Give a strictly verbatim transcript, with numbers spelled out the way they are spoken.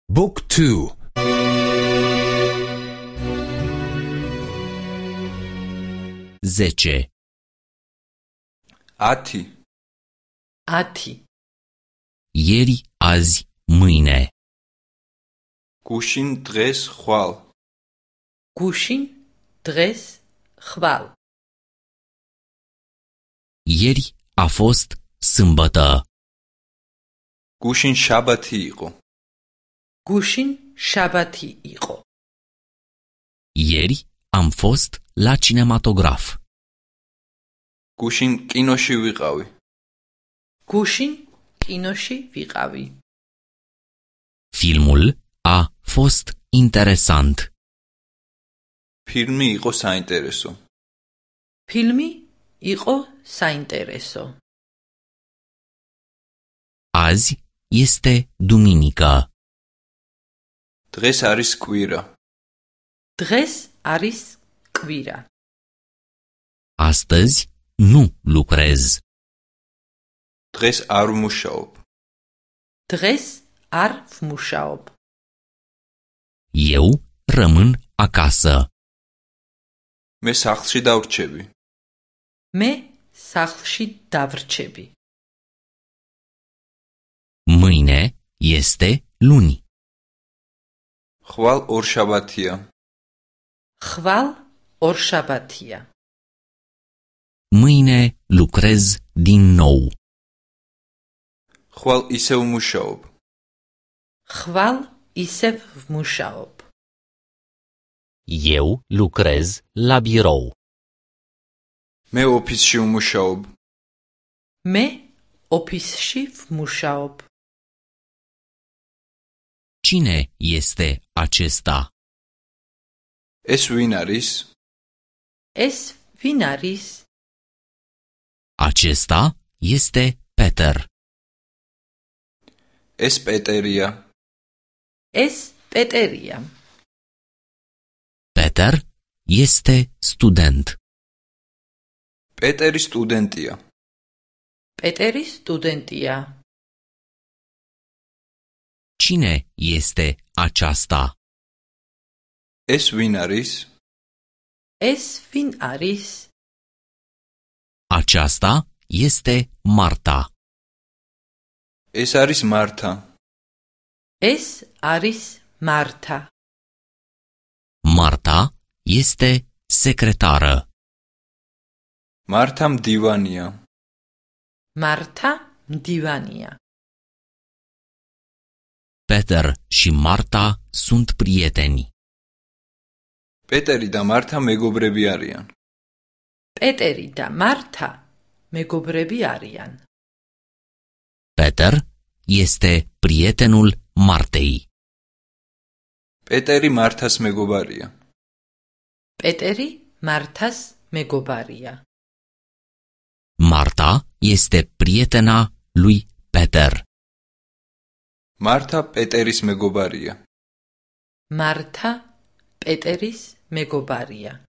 Book two. zece. Ati. Ati. Ieri, azi, mâine. Gushin dres xval. Gushin dres xval. Ieri a fost sâmbătă. Gushin shabati iqo. Gushin shabati iqo. Ieri am fost la cinematograf. Gushin kinoshi viqavi. Gushin kinoshi viqavi. Filmul a fost interesant. Filmi iqo saintereso. Filmi iqo saintereso. Azi este duminică. Dres aris კვირა. Dres aris კვირა. Astăzi nu lucrez. Dres ar vmუშაობ. Dres ar vmუშაობ. Eu rămân acasă. Me სახლში დავრჩები. Me სახლში დავრჩები. Mâine este luni. ხვალ ორშაბათია. Xval orșabatia. Mâine lucrez din nou. ხვალ ისევ ვმუშაობ. Xval isev vmუშaob. Eu lucrez la birou. მე ოფისში ვმუშაობ. Me ofisshi vmუშaob. Cine este acesta? ეს ვინ არის? Es vin aris? Acesta este Peter. ეს პეტერია. Es Peteria. Peter este student. პეტერი სტუდენტია. Peteri studentia. Cine este aceasta? ეს ვინ არის? Es vin aris? Aceasta este Marta. ეს არის მართა. Es aris Marta. Marta este secretară. მართა მდივანია. Marta mdivania. Peter și Marta sunt prieteni. პეტერი და მართა მეგობრები არიან. Peteri da Marta megobrები arიან. Peter este prietenul Martei. პეტერი მართას მეგობარია. Peteri Martas megobaria. Marta este prietena lui Peter. მართა პეტერის მეგობარია. Marta Peteris megobaria.